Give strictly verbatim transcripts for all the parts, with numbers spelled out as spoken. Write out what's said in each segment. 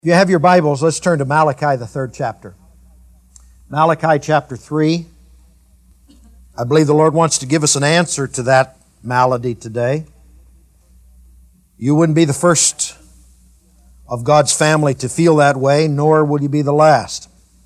If you have your Bibles, let's turn to Malachi, the third chapter. Malachi chapter three. I believe the Lord wants to give us an answer to that malady today. You wouldn't be the first of God's family to feel that way, nor will you be the last.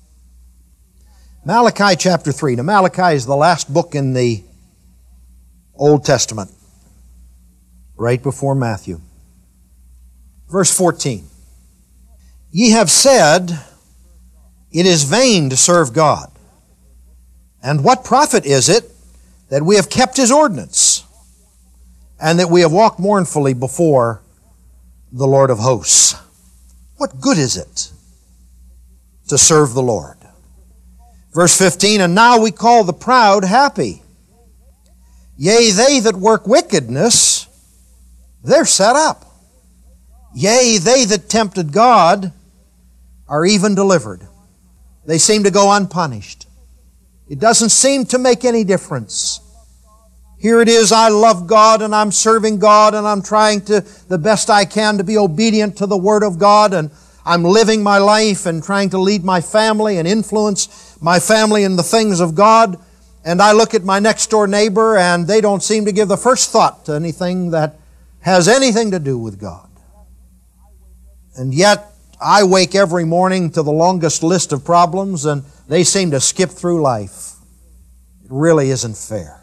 Malachi chapter three. Now, Malachi is the last book in the Old Testament, right before Matthew. Verse fourteen. Ye have said, it is vain to serve God. And what profit is it that we have kept His ordinance, and that we have walked mournfully before the Lord of hosts? What good is it to serve the Lord? Verse fifteen, and now we call the proud happy. Yea, they that work wickedness, they're set up. Yea, they that tempted God are even delivered. They seem to go unpunished. It doesn't seem to make any difference. Here it is, I love God and I'm serving God and I'm trying to the best I can to be obedient to the Word of God, and I'm living my life and trying to lead my family and influence my family in the things of God. And I look at my next door neighbor and they don't seem to give the first thought to anything that has anything to do with God. And yet, I wake every morning to the longest list of problems and they seem to skip through life. It really isn't fair.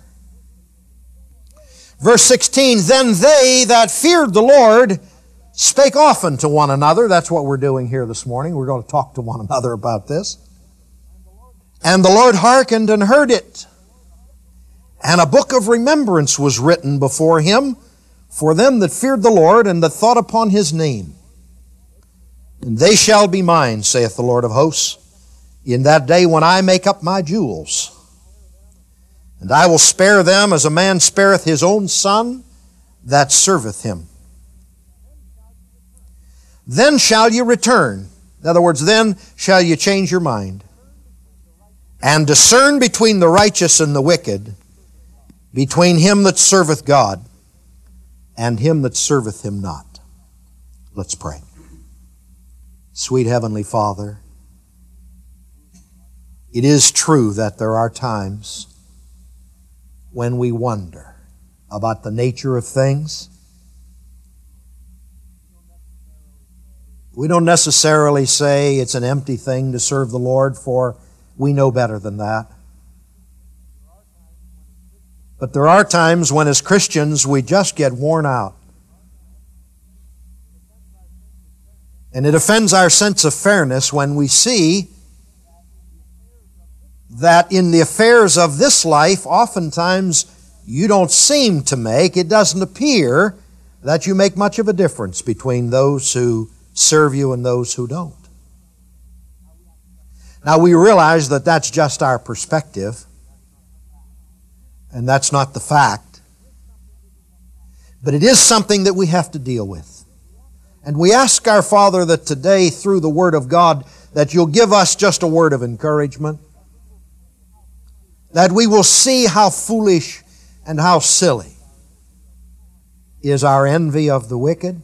Verse sixteen, then they that feared the Lord spake often to one another. That's what we're doing here this morning. We're going to talk to one another about this. And the Lord hearkened and heard it. And a book of remembrance was written before Him for them that feared the Lord and that thought upon His name. And they shall be mine, saith the Lord of hosts, in that day when I make up my jewels. And I will spare them as a man spareth his own son that serveth him. Then shall you return. In other words, then shall you change your mind, and discern between the righteous and the wicked, between him that serveth God and him that serveth Him not. Let's pray. Sweet Heavenly Father, it is true that there are times when we wonder about the nature of things. We don't necessarily say it's an empty thing to serve the Lord, for we know better than that. But there are times when as Christians we just get worn out. And it offends our sense of fairness when we see that in the affairs of this life, oftentimes you don't seem to make, it doesn't appear that you make much of a difference between those who serve you and those who don't. Now we realize that that's just our perspective, and that's not the fact. But it is something that we have to deal with. And we ask our Father that today, through the Word of God, that You'll give us just a word of encouragement. That we will see how foolish and how silly is our envy of the wicked.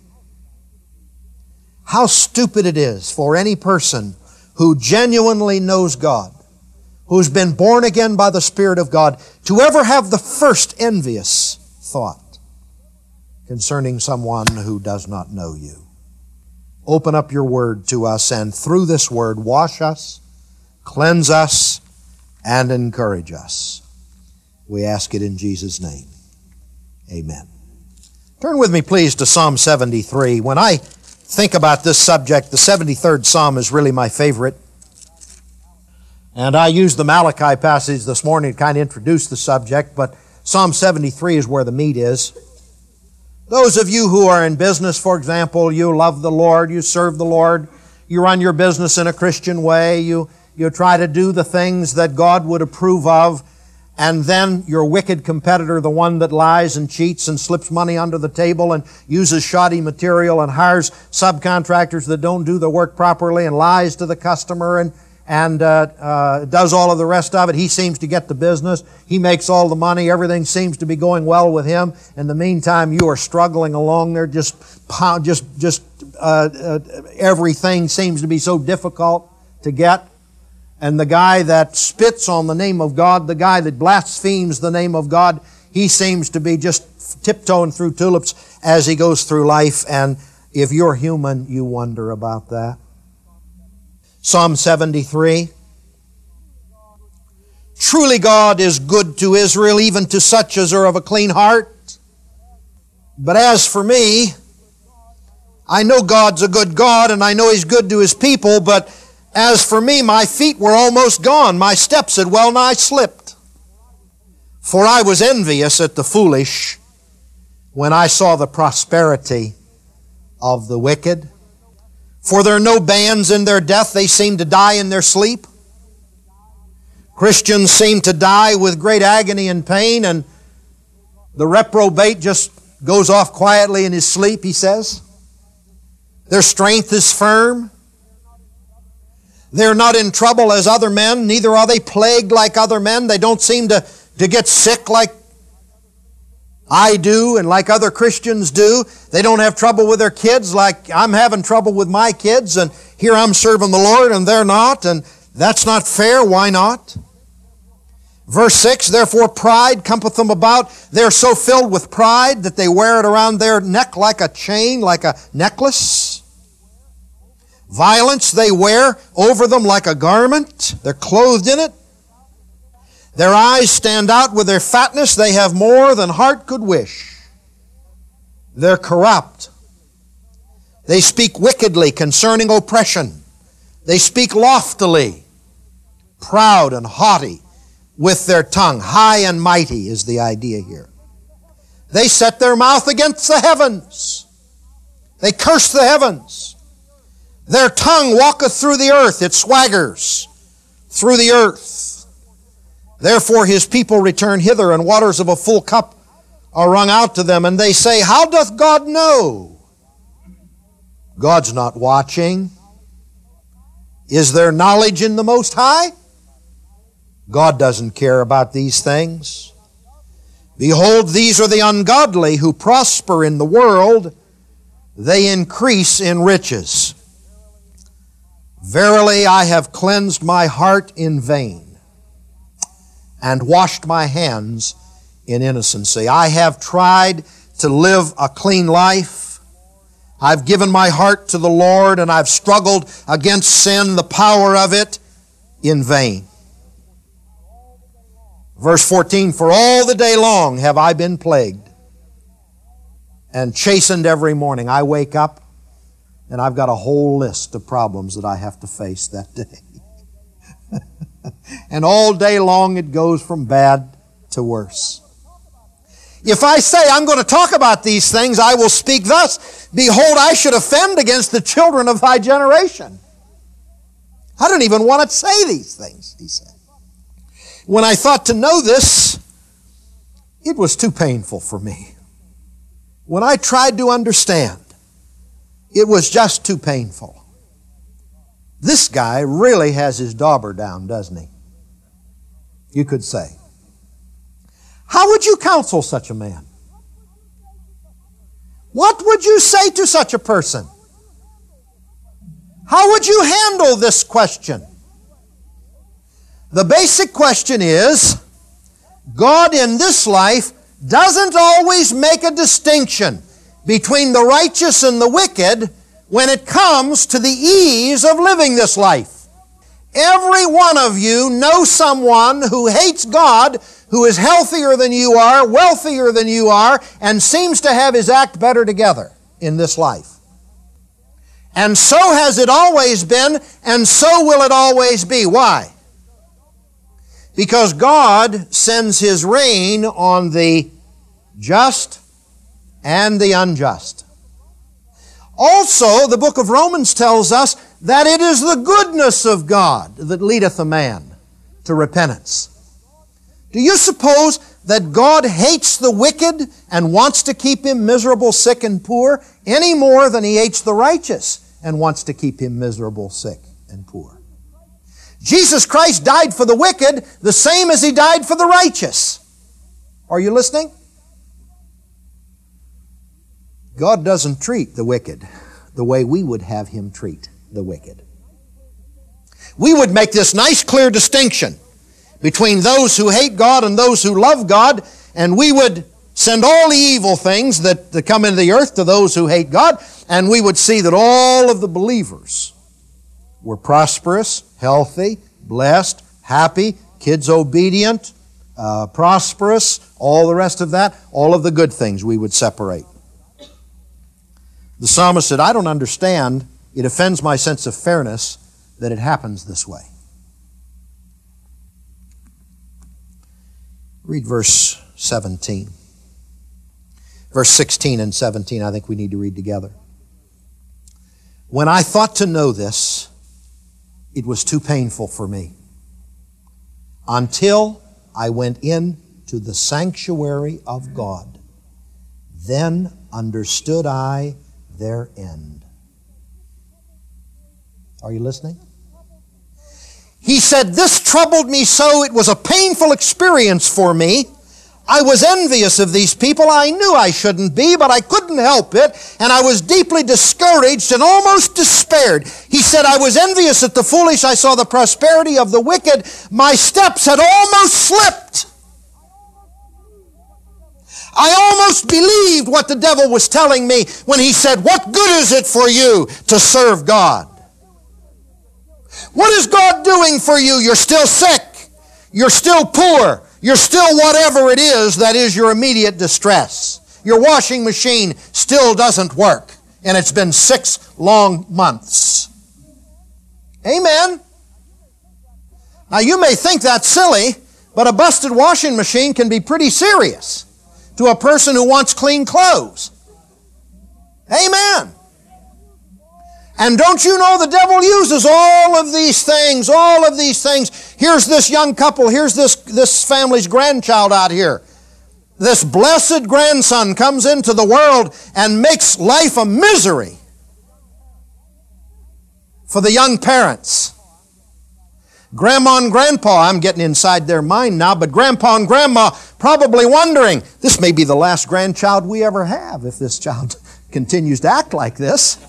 How stupid it is for any person who genuinely knows God, who's been born again by the Spirit of God, to ever have the first envious thought concerning someone who does not know You. Open up Your Word to us, and through this Word, wash us, cleanse us, and encourage us. We ask it in Jesus' name. Amen. Turn with me, please, to Psalm seventy-three. When I think about this subject, the seventy-third Psalm is really my favorite. And I used the Malachi passage this morning to kind of introduce the subject, but Psalm seventy-three is where the meat is. Those of you who are in business, for example, you love the Lord, you serve the Lord, you run your business in a Christian way, you, you try to do the things that God would approve of, and then your wicked competitor, the one that lies and cheats and slips money under the table and uses shoddy material and hires subcontractors that don't do the work properly and lies to the customer and and uh, uh, does all of the rest of it. He seems to get the business. He makes all the money. Everything seems to be going well with him. In the meantime, you are struggling along there, just just just uh, uh, everything seems to be so difficult to get. And the guy that spits on the name of God, the guy that blasphemes the name of God, he seems to be just tiptoeing through tulips as he goes through life. And if you're human, you wonder about that. Psalm seventy-three. Truly God is good to Israel, even to such as are of a clean heart. But as for me, I know God's a good God, and I know He's good to His people, but as for me, my feet were almost gone. My steps had well nigh slipped. For I was envious at the foolish when I saw the prosperity of the wicked. For there are no bands in their death. They seem to die in their sleep. Christians seem to die with great agony and pain, and the reprobate just goes off quietly in his sleep, he says. Their strength is firm. They're not in trouble as other men, neither are they plagued like other men. They don't seem to, to get sick like I do and like other Christians do. They don't have trouble with their kids like I'm having trouble with my kids, and here I'm serving the Lord and they're not, and that's not fair. Why not? Verse six, therefore pride cometh them about. They're so filled with pride that they wear it around their neck like a chain, like a necklace. Violence they wear over them like a garment. They're clothed in it. Their eyes stand out with their fatness. They have more than heart could wish. They're corrupt. They speak wickedly concerning oppression. They speak loftily, proud and haughty with their tongue. High and mighty is the idea here. They set their mouth against the heavens. They curse the heavens. Their tongue walketh through the earth. It swaggers through the earth. Therefore His people return hither, and waters of a full cup are wrung out to them. And they say, how doth God know? God's not watching. Is there knowledge in the Most High? God doesn't care about these things. Behold, these are the ungodly who prosper in the world. They increase in riches. Verily, I have cleansed my heart in vain and washed my hands in innocency. I have tried to live a clean life. I've given my heart to the Lord, and I've struggled against sin, the power of it, in vain. Verse fourteen, for all the day long have I been plagued and chastened every morning. I wake up and I've got a whole list of problems that I have to face that day. And all day long it goes from bad to worse. If I say I'm going to talk about these things, I will speak thus, behold, I should offend against the children of thy generation. I don't even want to say these things, he said. When I thought to know this, it was too painful for me. When I tried to understand, it was just too painful. This guy really has his dauber down, doesn't he? You could say. How would you counsel such a man? What would you say to such a person? How would you handle this question? The basic question is, God in this life doesn't always make a distinction between the righteous and the wicked when it comes to the ease of living this life. Every one of you knows someone who hates God, who is healthier than you are, wealthier than you are, and seems to have his act better together in this life. And so has it always been, and so will it always be. Why? Because God sends His rain on the just and the unjust. Also, the book of Romans tells us that it is the goodness of God that leadeth a man to repentance. Do you suppose that God hates the wicked and wants to keep him miserable, sick, and poor any more than He hates the righteous and wants to keep him miserable, sick, and poor? Jesus Christ died for the wicked the same as He died for the righteous. Are you listening? God doesn't treat the wicked the way we would have Him treat the wicked. We would make this nice clear distinction between those who hate God and those who love God, and we would send all the evil things that, that come into the earth to those who hate God, and we would see that all of the believers were prosperous, healthy, blessed, happy, kids obedient, uh, prosperous, all the rest of that, all of the good things we would separate. The psalmist said, I don't understand. It offends my sense of fairness that it happens this way. Read verse seventeen. Verse sixteen and seventeen, I think we need to read together. When I thought to know this, it was too painful for me, until I went in to the sanctuary of God. Then understood I their end. Are you listening? He said, this troubled me so, it was a painful experience for me. I was envious of these people. I knew I shouldn't be, but I couldn't help it. And I was deeply discouraged and almost despaired. He said, I was envious at the foolish. I saw the prosperity of the wicked. My steps had almost slipped. I almost believed what the devil was telling me when he said, what good is it for you to serve God? What is God doing for you? You're still sick. You're still poor. You're still whatever it is that is your immediate distress. Your washing machine still doesn't work, and it's been six long months. Amen. Now you may think that's silly, but a busted washing machine can be pretty serious to a person who wants clean clothes. Amen. And don't you know the devil uses all of these things, all of these things. Here's this young couple, here's this, this family's grandchild out here. This blessed grandson comes into the world and makes life a misery for the young parents. Grandma and Grandpa, I'm getting inside their mind now, but Grandpa and Grandma probably wondering, this may be the last grandchild we ever have if this child continues to act like this.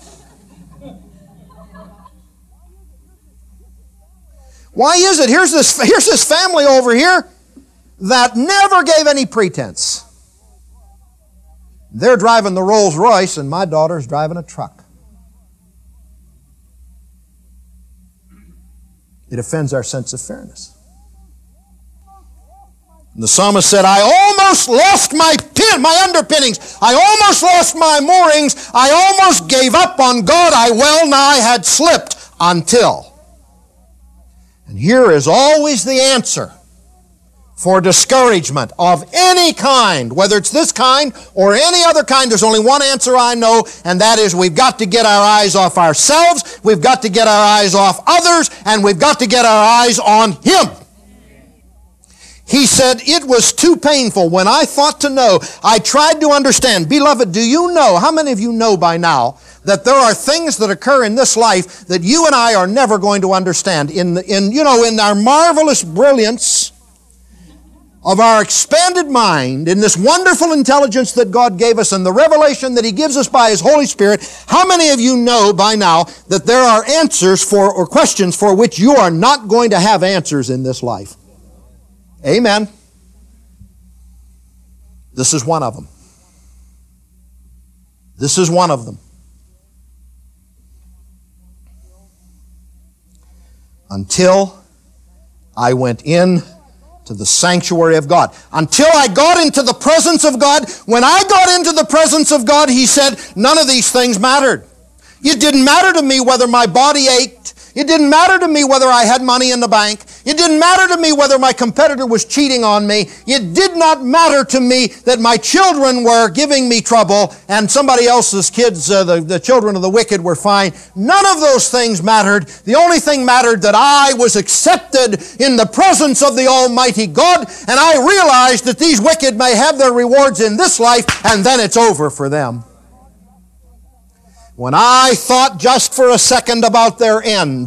Why is it? Here's this, here's this family over here that never gave any pretense. They're driving the Rolls Royce and my daughter's driving a truck. It offends our sense of fairness. And the psalmist said, I almost lost my pin, my underpinnings. I almost lost my moorings. I almost gave up on God. I well nigh had slipped until. And here is always the answer for discouragement of any kind, whether it's this kind or any other kind. There's only one answer I know, and that is we've got to get our eyes off ourselves, we've got to get our eyes off others, and we've got to get our eyes on Him. He said, it was too painful when I thought to know. I tried to understand. Beloved, do you know, how many of you know by now, that there are things that occur in this life that you and I are never going to understand. In, in, you know, in our marvelous brilliance of our expanded mind, in this wonderful intelligence that God gave us and the revelation that He gives us by His Holy Spirit, how many of you know by now that there are answers for, or questions for which you are not going to have answers in this life? Amen. This is one of them. This is one of them. Until I went in to the sanctuary of God. Until I got into the presence of God. When I got into the presence of God, He said, none of these things mattered. It didn't matter to me whether my body ached. It didn't matter to me whether I had money in the bank. It didn't matter to me whether my competitor was cheating on me. It did not matter to me that my children were giving me trouble and somebody else's kids, uh, the, the children of the wicked, were fine. None of those things mattered. The only thing mattered that I was accepted in the presence of the Almighty God, and I realized that these wicked may have their rewards in this life, and then it's over for them. When I thought just for a second about their end,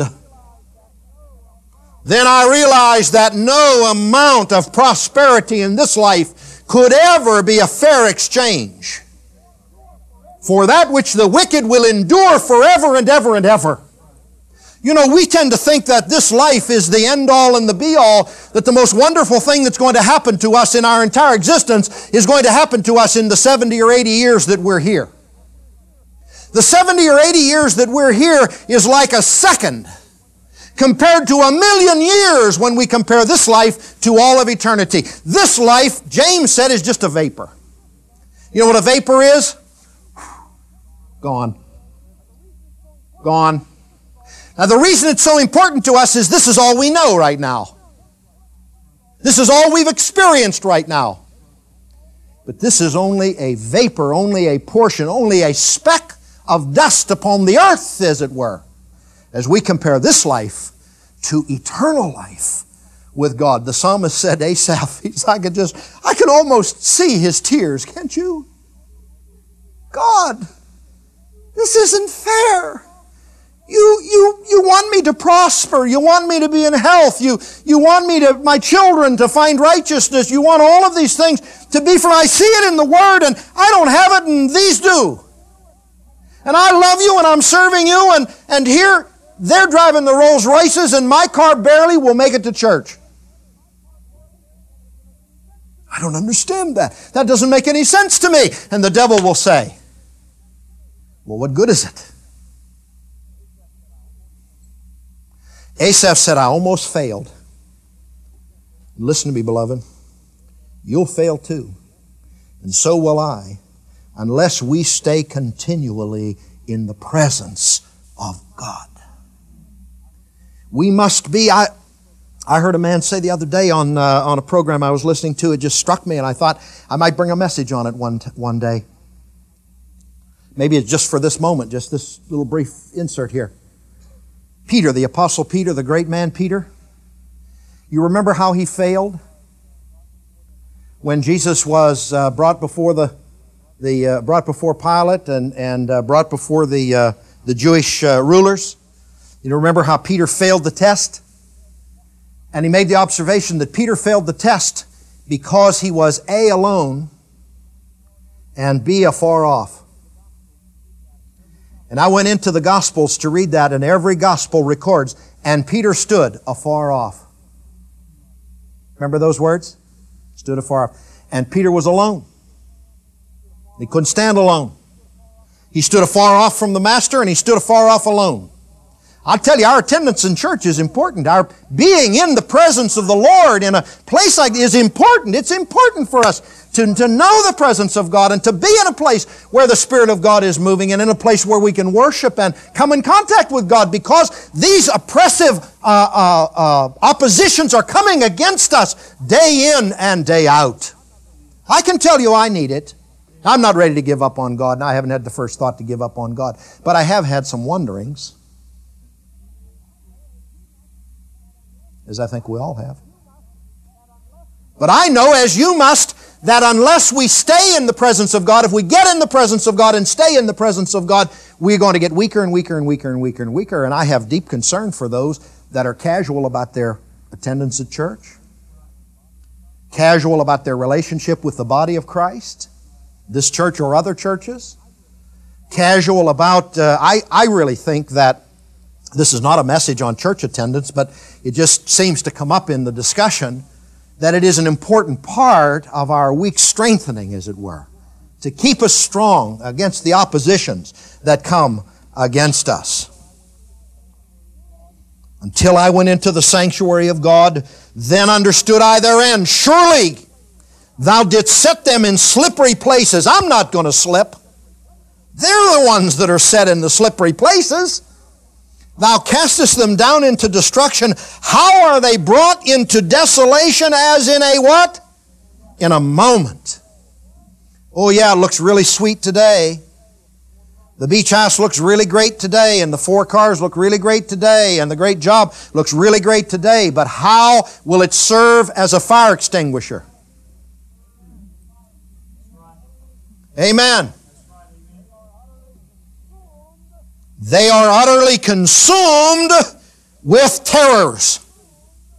then I realized that no amount of prosperity in this life could ever be a fair exchange For that which the wicked will endure forever and ever and ever. You know, we tend to think that this life is the end-all and the be-all, that the most wonderful thing that's going to happen to us in our entire existence is going to happen to us in the seventy or eighty years that we're here. The seventy or eighty years that we're here is like a second compared to a million years when we compare this life to all of eternity. This life, James said, is just a vapor. You know what a vapor is? Gone. Gone. Now the reason it's so important to us is this is all we know right now. This is all we've experienced right now. But this is only a vapor, only a portion, only a speck of dust upon the earth, as it were, as we compare this life to eternal life with God. The psalmist said, Asaph, he's, I could just, I could almost see his tears, can't you? God, this isn't fair. You, you, you want me to prosper. You want me to be in health. You, you want me to, my children to find righteousness. You want all of these things to be for, I see it in the Word and I don't have it and these do. And I love you and I'm serving you and, and here they're driving the Rolls Royces and my car barely will make it to church. I don't understand that. That doesn't make any sense to me. And the devil will say, well, what good is it? Asaph said, I almost failed. Listen to me, beloved. You'll fail too. And so will I, unless we stay continually in the presence of God. We must be, I, I heard a man say the other day on, uh, on a program I was listening to, it just struck me and I thought I might bring a message on it one, one day. Maybe it's just for this moment, just this little brief insert here. Peter, the Apostle Peter, the great man Peter. You remember how he failed? When Jesus was uh, brought before the, the uh, brought before Pilate and, and uh, brought before the, uh, the Jewish uh, rulers. You remember how Peter failed the test? And he made the observation that Peter failed the test because he was A, alone, and B, afar off. And I went into the Gospels to read that, and every Gospel records, and Peter stood afar off. Remember those words? Stood afar off. And Peter was alone. He couldn't stand alone. He stood afar off from the Master, and he stood afar off alone. I'll tell you, our attendance in church is important. Our being in the presence of the Lord in a place like this is important. It's important for us to, to know the presence of God and to be in a place where the Spirit of God is moving and in a place where we can worship and come in contact with God, because these oppressive uh, uh, uh, oppositions are coming against us day in and day out. I can tell you I need it. I'm not ready to give up on God, and I haven't had the first thought to give up on God, but I have had some wonderings, as I think we all have. But I know, as you must, that unless we stay in the presence of God, if we get in the presence of God and stay in the presence of God, we're going to get weaker and weaker and weaker and weaker and weaker. And I have deep concern for those that are casual about their attendance at church, casual about their relationship with the body of Christ, this church or other churches, casual about, uh, I, I really think that this is not a message on church attendance, but it just seems to come up in the discussion that it is an important part of our weak strengthening, as it were, to keep us strong against the oppositions that come against us. Until I went into the sanctuary of God, then understood I their end. Surely thou didst set them in slippery places. I'm not going to slip. They're the ones that are set in the slippery places. Thou castest them down into destruction. How are they brought into desolation as in a what? In a moment. Oh yeah, it looks really sweet today. The beach house looks really great today, and the four cars look really great today, and the great job looks really great today, but how will it serve as a fire extinguisher? Amen. They are utterly consumed with terrors.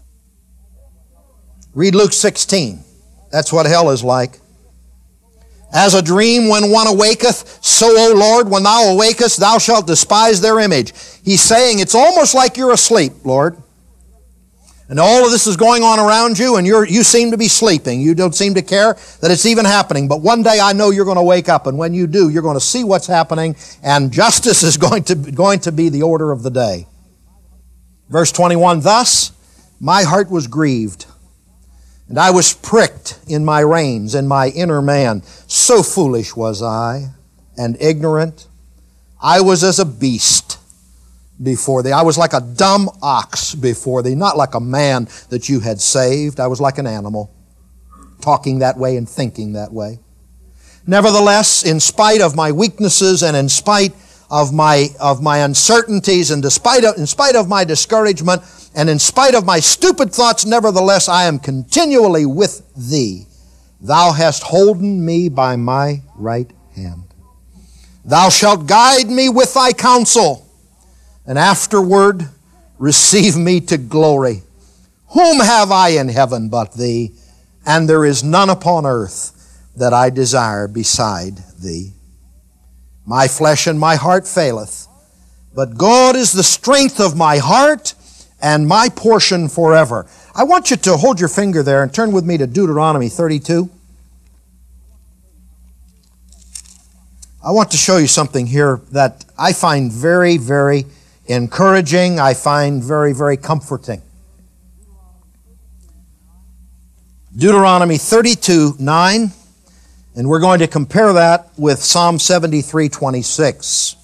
Read Luke sixteen. That's what hell is like. As a dream when one awaketh, so, O Lord, when thou awakest, thou shalt despise their image. He's saying it's almost like you're asleep, Lord. And all of this is going on around you, and you're, you seem to be sleeping. You don't seem to care that it's even happening. But one day I know you're going to wake up, and when you do, you're going to see what's happening, and justice is going to, going to be the order of the day. Verse twenty-one, thus my heart was grieved, and I was pricked in my reins, in my inner man. So foolish was I, and ignorant. I was as a beast before thee. I was like a dumb ox before thee, not like a man that you had saved. I was like an animal, talking that way and thinking that way. Nevertheless, in spite of my weaknesses and in spite of my of my uncertainties and despite of, in spite of my discouragement and in spite of my stupid thoughts, nevertheless, I am continually with thee. Thou hast holden me by my right hand. Thou shalt guide me with thy counsel, and afterward receive me to glory. Whom have I in heaven but thee? And there is none upon earth that I desire beside thee. My flesh and my heart faileth, but God is the strength of my heart and my portion forever. I want you to hold your finger there and turn with me to Deuteronomy thirty-two. I want to show you something here that I find very, very encouraging. I find very, very comforting. Deuteronomy thirty-two, nine. And we're going to compare that with Psalm seventy-three, twenty-six.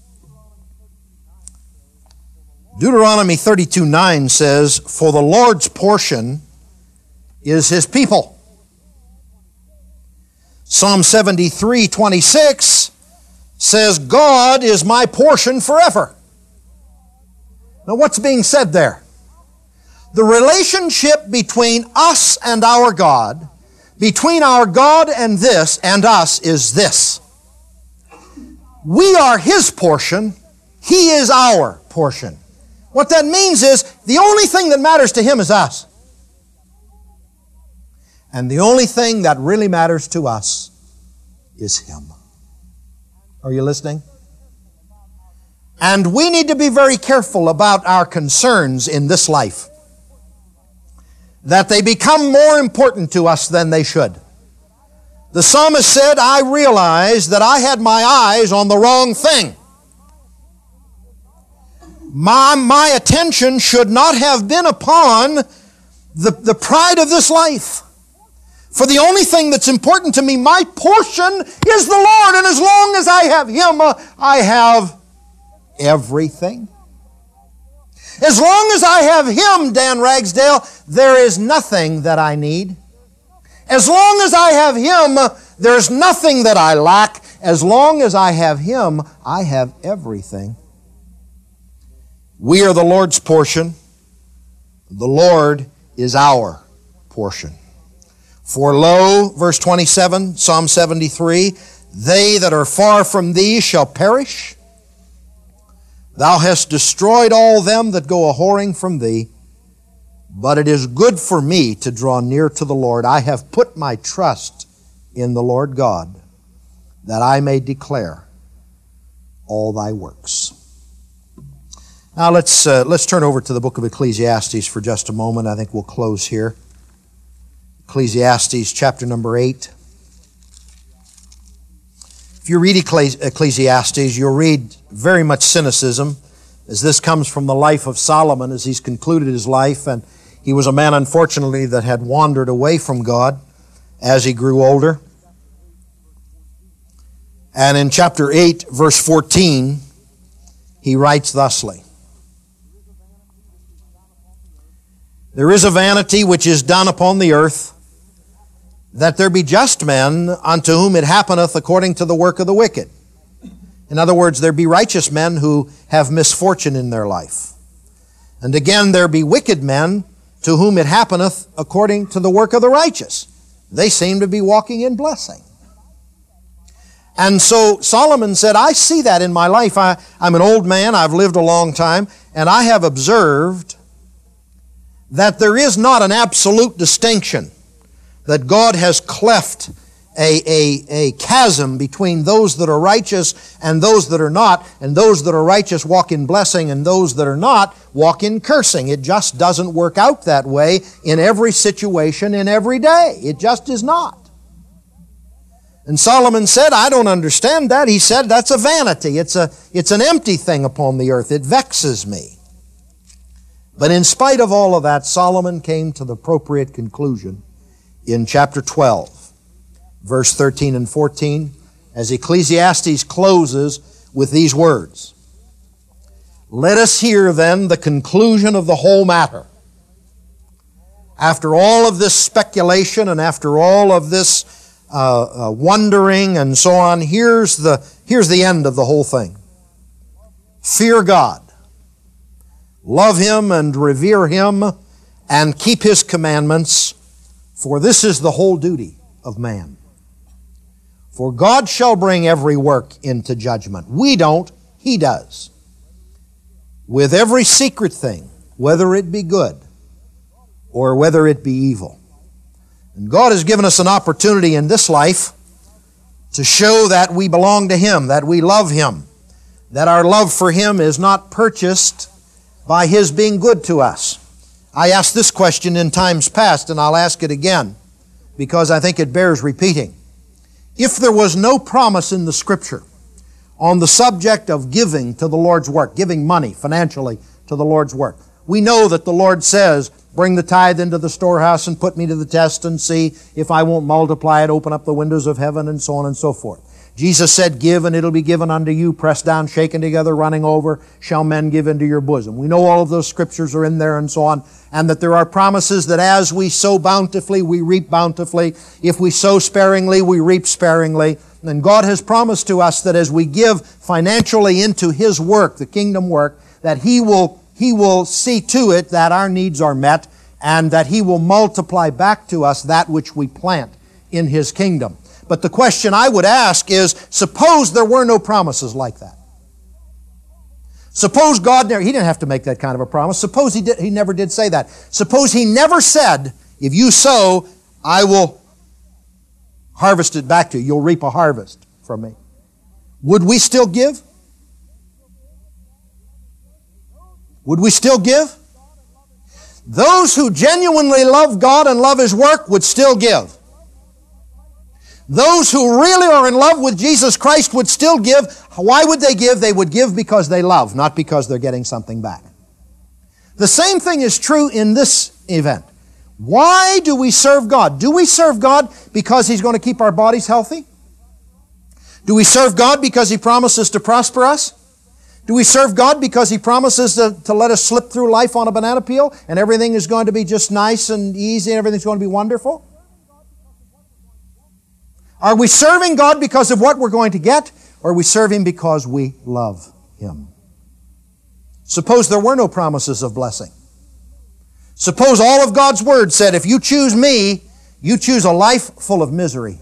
Deuteronomy thirty-two, nine says, for the Lord's portion is His people. Psalm seventy-three, twenty-six says, God is my portion forever. Now what's being said there? The relationship between us and our God, between our God and this and us, is this. We are His portion. He is our portion. What that means is the only thing that matters to Him is us. And the only thing that really matters to us is Him. Are you listening? And we need to be very careful about our concerns in this life, that they become more important to us than they should. The psalmist said, I realized that I had my eyes on the wrong thing. My, my attention should not have been upon the, the pride of this life. For the only thing that's important to me, my portion is the Lord, and as long as I have Him, uh, I have everything. As long as I have Him, Dan Ragsdale, there is nothing that I need. As long as I have Him, there's nothing that I lack. As long as I have Him, I have everything. We are the Lord's portion. The Lord is our portion. For lo, verse twenty-seven, Psalm seventy-three, they that are far from thee shall perish. Thou hast destroyed all them that go a-whoring from thee. But it is good for me to draw near to the Lord. I have put my trust in the Lord God, that I may declare all thy works. Now let's, uh, let's turn over to the book of Ecclesiastes for just a moment. I think we'll close here. Ecclesiastes chapter number eight. If you read Ecclesiastes, you'll read very much cynicism, as this comes from the life of Solomon as he's concluded his life. And he was a man, unfortunately, that had wandered away from God as he grew older. And in chapter eight, verse fourteen, he writes thusly, there is a vanity which is done upon the earth, that there be just men unto whom it happeneth according to the work of the wicked. In other words, there be righteous men who have misfortune in their life. And again, there be wicked men to whom it happeneth according to the work of the righteous. They seem to be walking in blessing. And so Solomon said, I see that in my life. I, I'm an old man, I've lived a long time, and I have observed that there is not an absolute distinction, that God has cleft a, a, a chasm between those that are righteous and those that are not, and those that are righteous walk in blessing and those that are not walk in cursing. It just doesn't work out that way in every situation, in every day. It just is not. And Solomon said, I don't understand that. He said, that's a vanity. It's a, it's an empty thing upon the earth. It vexes me. But in spite of all of that, Solomon came to the appropriate conclusion in chapter twelve. Verse thirteen and fourteen, as Ecclesiastes closes with these words. Let us hear then the conclusion of the whole matter. After all of this speculation and after all of this uh, uh, wondering and so on, here's the, here's the end of the whole thing. Fear God. Love Him and revere Him and keep His commandments, for this is the whole duty of man. For God shall bring every work into judgment. We don't, He does. With every secret thing, whether it be good or whether it be evil. And God has given us an opportunity in this life to show that we belong to Him, that we love Him, that our love for Him is not purchased by His being good to us. I asked this question in times past, and I'll ask it again because I think it bears repeating. If there was no promise in the Scripture on the subject of giving to the Lord's work, giving money financially to the Lord's work, we know that the Lord says, bring the tithe into the storehouse and put me to the test and see if I won't multiply it, open up the windows of heaven, and so on and so forth. Jesus said, give and it'll be given unto you, pressed down, shaken together, running over, shall men give into your bosom. We know all of those scriptures are in there and so on, and that there are promises that as we sow bountifully, we reap bountifully. If we sow sparingly, we reap sparingly. And God has promised to us that as we give financially into His work, the kingdom work, that He will, He will see to it that our needs are met and that He will multiply back to us that which we plant in His kingdom. But the question I would ask is, suppose there were no promises like that. Suppose God never, He didn't have to make that kind of a promise. Suppose He did, He never did say that. Suppose He never said, if you sow, I will harvest it back to you. You'll reap a harvest from me. Would we still give? Would we still give? Those who genuinely love God and love His work would still give. Those who really are in love with Jesus Christ would still give. Why would they give? They would give because they love, not because they're getting something back. The same thing is true in this event. Why do we serve God? Do we serve God because He's going to keep our bodies healthy? Do we serve God because He promises to prosper us? Do we serve God because He promises to, to let us slip through life on a banana peel and everything is going to be just nice and easy and everything's going to be wonderful? Are we serving God because of what we're going to get, or are we serve Him because we love Him? Suppose there were no promises of blessing. Suppose all of God's Word said, if you choose me, you choose a life full of misery.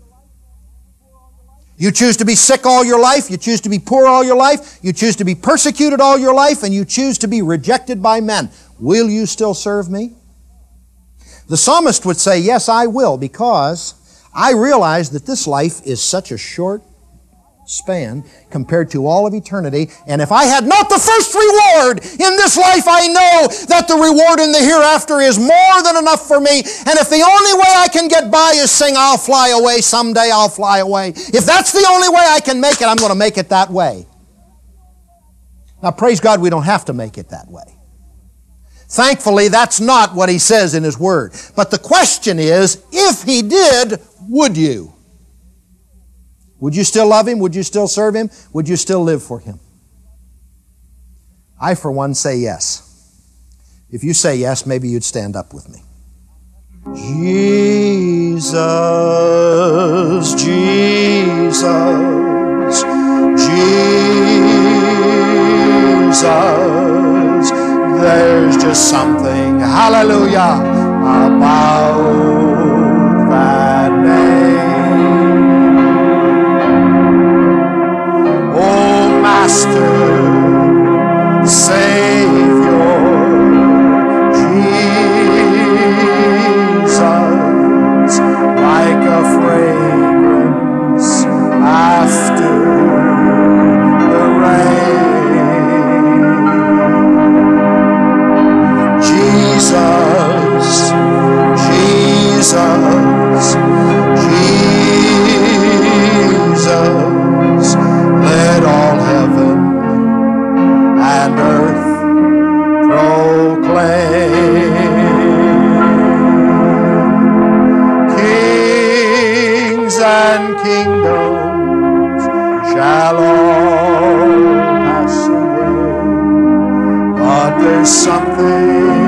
You choose to be sick all your life, you choose to be poor all your life, you choose to be persecuted all your life, and you choose to be rejected by men. Will you still serve me? The psalmist would say, yes, I will, because I realize that this life is such a short span compared to all of eternity. And if I had not the first reward in this life, I know that the reward in the hereafter is more than enough for me. And if the only way I can get by is sing, I'll fly away, someday I'll fly away. If that's the only way I can make it, I'm going to make it that way. Now, praise God, we don't have to make it that way. Thankfully, that's not what He says in His Word. But the question is, if He did, would you? Would you still love Him? Would you still serve Him? Would you still live for Him? I, for one, say yes. If you say yes, maybe you'd stand up with me. Jesus, Jesus, Jesus, there's just something, hallelujah, about that name. Oh, Master, Savior, Jesus, like a fragrance Thrones and kingdoms shall all pass away, but there's something